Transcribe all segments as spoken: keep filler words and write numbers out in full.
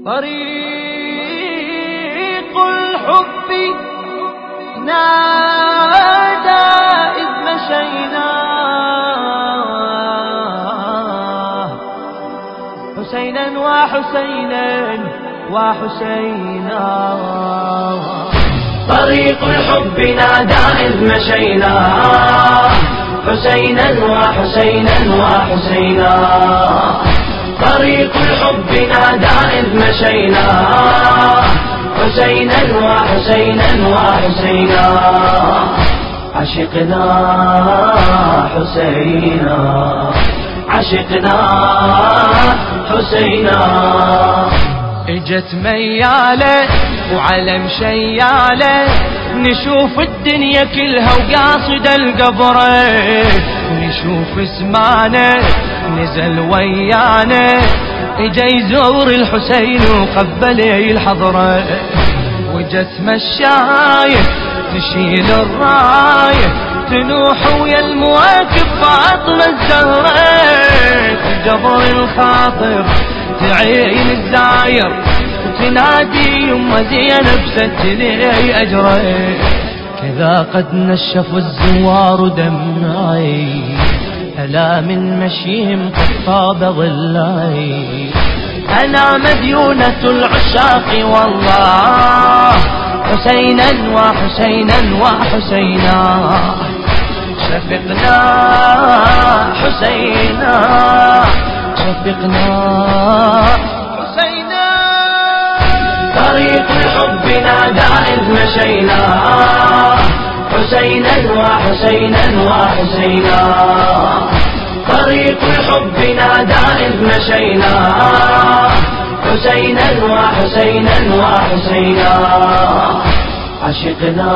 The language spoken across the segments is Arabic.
طريق الحب نادى إذ مشينا حسينا وحسينا وحسينا. طريق الحب نادى إذ مشينا حسينا وحسينا وحسينا. طريق الحب نادى إذ مشينا حسينا وحسينا وحسينا. عشقنا حسينا عشقنا حسينا. اجت ميالة وعلم شيالة نشوف الدنيا كلها وقاصد القبر نشوف اسمانه نزل ويانا اجا يزور الحسين وقبل الحضرة وجت مشاية تشيل الراية تنوح ويا المواكب فاطمة الزهرة تجبر الخاطر تعين الزاير وتنادي يما زينب سجلي أجري. كذا قد نشف الزوار دمعي ألا من مشيهم قد طاب ظلاي. أنا مديونة العشاق والله حسينا وحسينا وحسينا. شفقنا حسينا شفقنا حسينا. طريق الحب نادى إذ مشينا حسينا وحسينا وحسينا. طريق الحب نادى إذ مشينا حسينا وحسينا وحسينا. عشقنا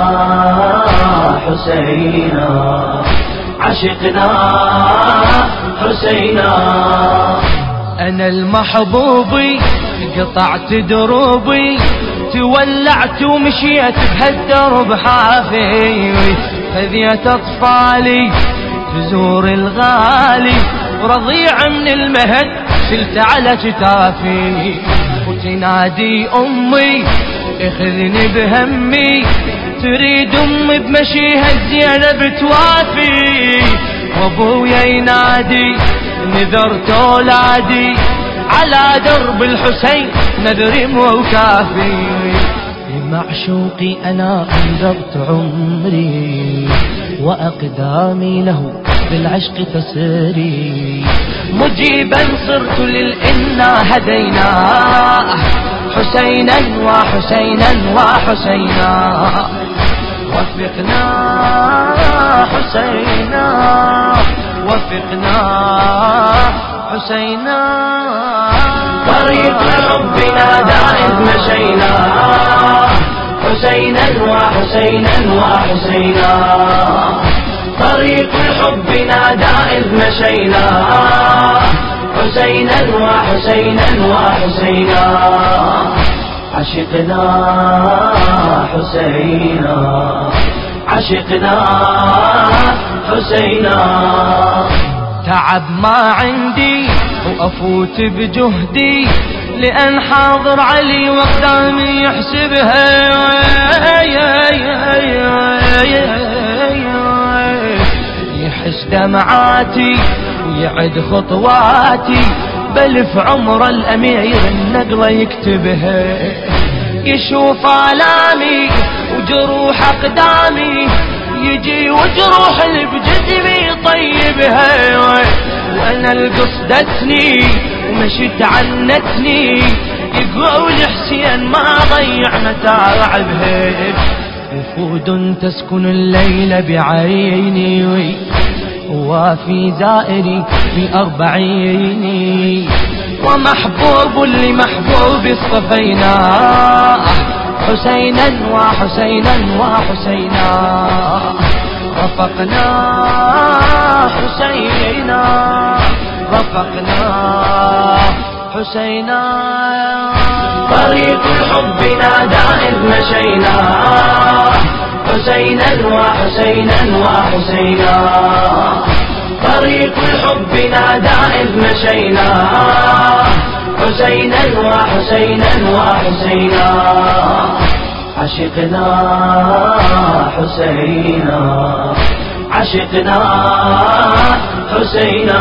حسينا عشقنا حسينا. أنا المحبوبي قطعت دروبي تولعت ومشيت بهالدرب حافي خذيت أطفالي تزور الغالي ورضيع من المهد شلت على كتافي وتنادي أمي اخذني بهمي تريد أمي بمشيها الزينب توافي. وابويا ينادي نذرت أولادي على درب الحسين نذري مو كافي. لمعشوقي أنا أنذرت عمري وأقدامي له بالعشق تسري. مجيبا صرت للإنا هديناه حسينا وحسينا وحسينا. وفقنا حسينا وفقنا حسينا. طريق الحب نادى إذ مشينا حسينا وحسينا وحسينا. طريق الحب نادى إذ مشينا حسينا وحسينا وحسينا. عشقنا حسينا عشقنا حسينا. تعب ما عندي وأفوت بجهدي لأن حاضر علي وقدامي يحسبها يحس دمعاتي ويعد خطواتي بل في عمر الأمير النقلة يكتبها. يشوف آلامي وجروح أقدامي يجي وجروح اللي بجسمي يطيبها. وأنا القصدتني ومشيت عنتني يقول حسين ما ضيع متاعبها. وفود تسكن الليل بعيني وفي زائري في أربعيني. ومحبوب لمحبوب اصطفينا حسينا وحسينا وحسينا. رفقنا حسينا رفقنا حسينا. طريق الحب نادى إذ مشينا حسينا وحسينا وحسينا. طريق الحب نادى إذ مشينا حسينا وحسينا وحسينا عشقنا حسينا عشقنا حسينا.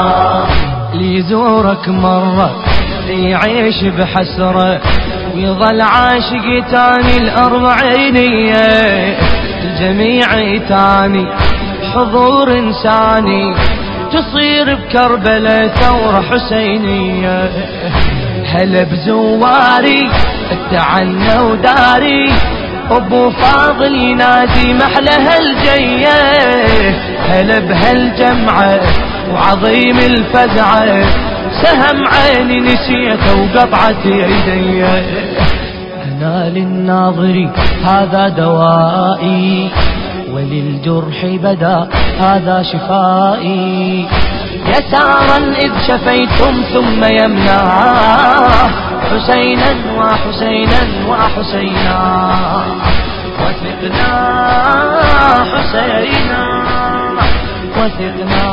ليزورك مرة يعيش بحسرة ويظل عاشق تاني الأربعينية الجميع تاني حضور إنساني تصير بكربلاء ثورة حسينية. هلا بزواري التعنى وداري أبو فاضل ينادي محلها الجية. هلا بهالجمعة وعظيم الفزعة سهم عيني نسيته وقطعت يدي. أنا للناظري هذا دوائي وللجرح بدا هذا شفائي. يسارا إذ شفيتم ثم يمنى حسينا وحسينا وحسينا وثقنا حسينا وثقنا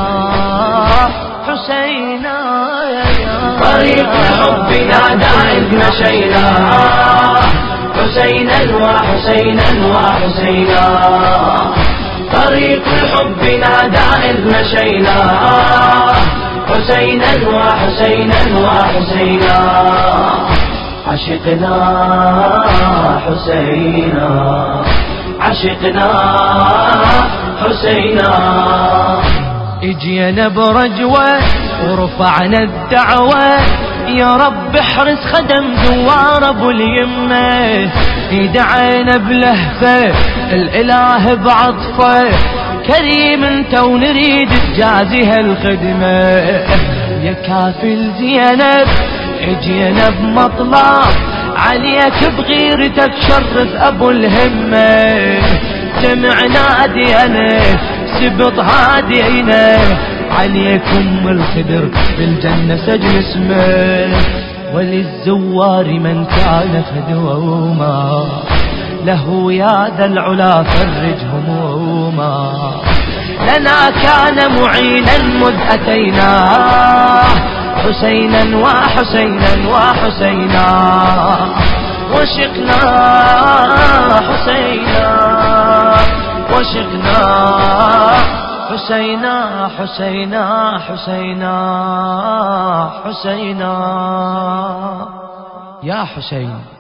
حسينا. طريق الحب نادى إذ مشينا حسينا وحسينا وحسينا. طريق الحب نادى إذ مشينا حسينا وحسينا وحسينا عشقنا حسينا عشقنا حسينا. اجينا برجوة ورفعنا الدعوة يا رب احرس خدم دوار ابو اليمة. يدعينا بلهفة الاله بعطفه كريم انت ونريد تجازي هالخدمة. يا كافل زينب اجينا بمطلع عليك بغيرتك شرف ابو الهمة. سمعنا دينا سبط هادينا عليكم الخدر بالجنة سجل اسمه. وللزوار من كان خدوما له يا ذا العلا فرج هموما. لنا كان معينا مذ أتينا حسينا وحسينا وحسينا وشقنا حسينا وشقنا حسينا حسينا حسينا حسينا يا حسين.